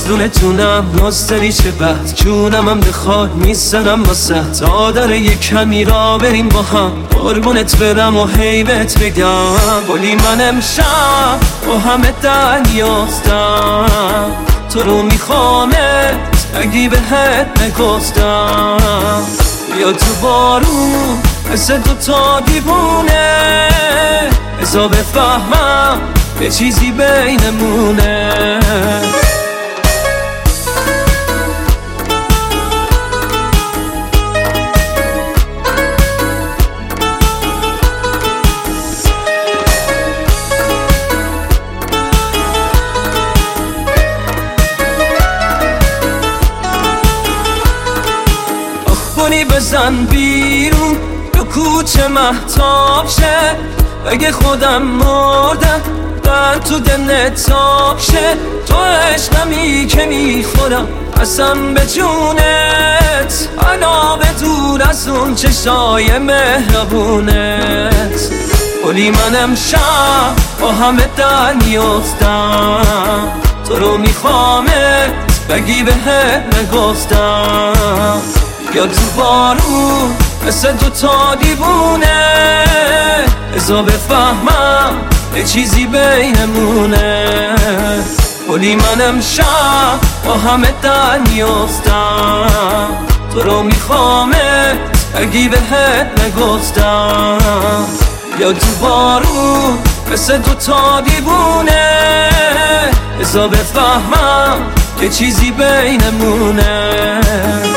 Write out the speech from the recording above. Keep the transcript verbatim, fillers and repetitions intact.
دونه جونم ناستری چه بد جونم هم بخواد میزنم واسه تا داره یه کمی را بریم با هم قربونت برم و حیبت بگم گلی من امشب با همه دنیاستم تو رو میخوامت اگی بهت نگفتم بیا تو بارون مثل دوتا دیوونه ازا بفهمم یه چیزی بینمونه آخونی بزن بیرون تو کوچه مهتاب شه بگه خودم مردم من تو دل تاب شه تو عشقمی که میخورم اصلا به جونت علاوه دور از اون چشای مهربونت گلی من امشب با همه دنیافتم تو رو میخوامت بگی بهت نگفتم یا تو بارون مثل دوتا دیوونه ازا بفهمم یه چیزی بینمونه گلی من امشب با همه دنیافتم تو رو میخوامت اگی بهت نگفتم یا تو بارون مثل دوتا دیوونه ازا بفهمم یه چیزی بینمونه